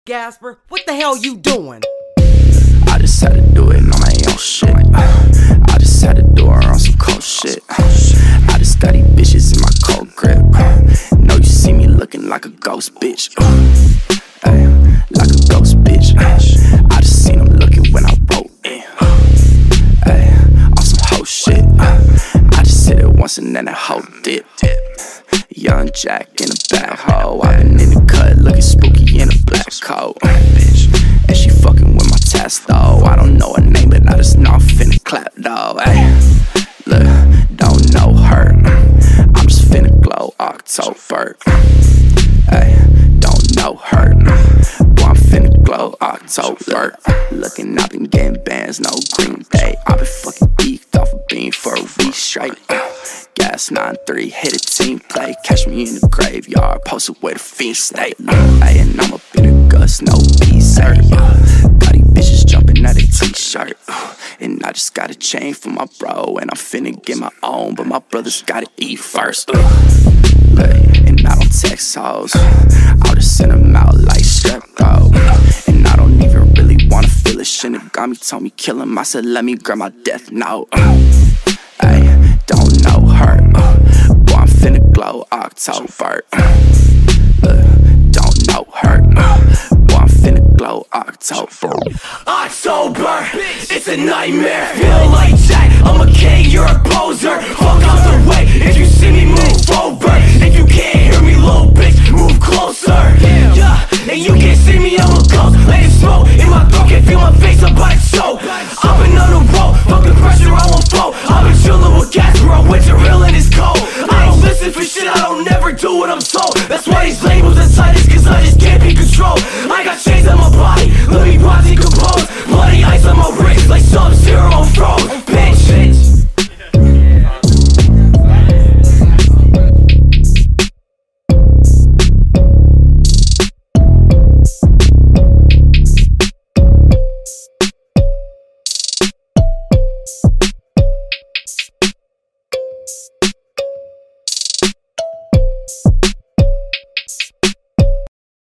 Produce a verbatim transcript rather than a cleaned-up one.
Gasper, what the hell you doing? I just had to do it on my own shit. I just had to do it on some cold shit. I just got these bitches in my cold grip. Know you see me looking like a ghost bitch. Ay, like a ghost bitch. I just seen them looking when I wrote it. Ay, on some hoe shit. I just said it once and then that hoe dip. Young Jack in a back hoe. I been in the cut looking spooky in a black coat. And she fucking with my test though. I don't know her name, but I just know I'm finna clap though. Ay, look, don't know her. I'm just finna glow October. Ay, don't know her. Boy, I'm finna glow October. Looking, I've been getting bands, no Green Day. I been fucking geeked off a beam for a week straight. Gas nine three, hit a team play. Catch me in the graveyard, posted where the fiends stay. Ay, and I'm up in the guts, no peace. Got these bitches jumping out a t-shirt. And I just got a chain for my bro. And I'm finna get my own, but my brothers gotta eat first. Look, and I don't text hoes, I'll just send them out like strep-throat. And I don't even really wanna feel it. Shit that got me, told me kill him. I said let me grab my death note. Ay, don't know her. Boy, I'm finna glow October. Uh, don't know her. Boy, I'm finna glow October. October, it's a nightmare. Feel like Jack, I'm a king, you're a poser. Fuck out the way, if you see me move over. If you can't hear me, little bitch, move closer. Yeah, and you can